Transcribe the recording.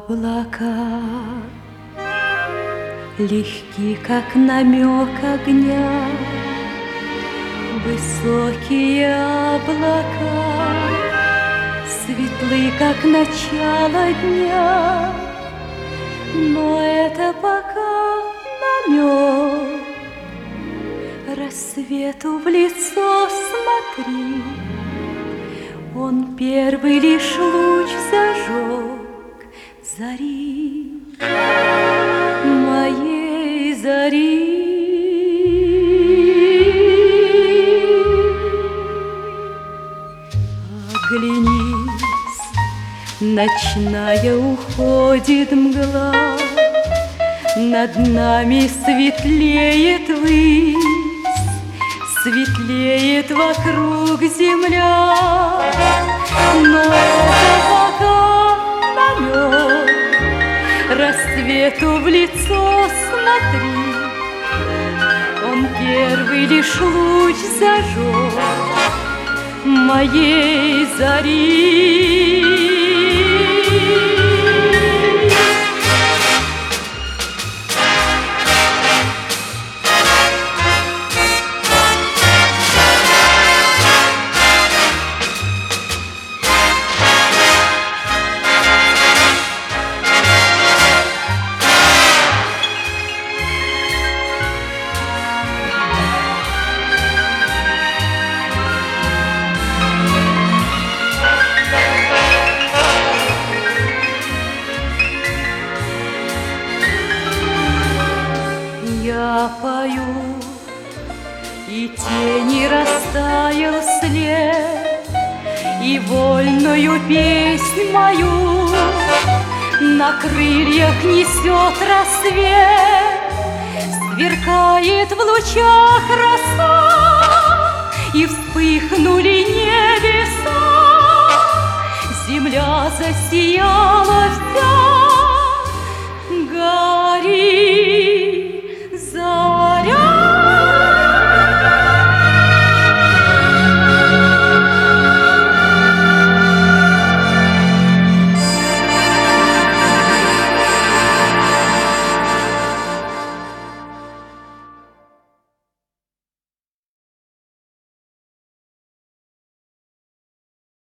Облака легки, как намек огня, высокие облака светлы, как начало дня. Но это пока намек, рассвету в лицо смотри. Он первый лишь луч зажег зари, моей зари. Оглянись, ночная уходит мгла, над нами светлеет высь, светлеет вокруг земля. Но это пока намек, рассвету в лицо смотри. Он первый лишь луч зажег моей зари. Я пою, и тени растаял след, и вольную песнь мою на крыльях несет рассвет. Сверкает в лучах роса, и вспыхнули небеса. Земля засияла вся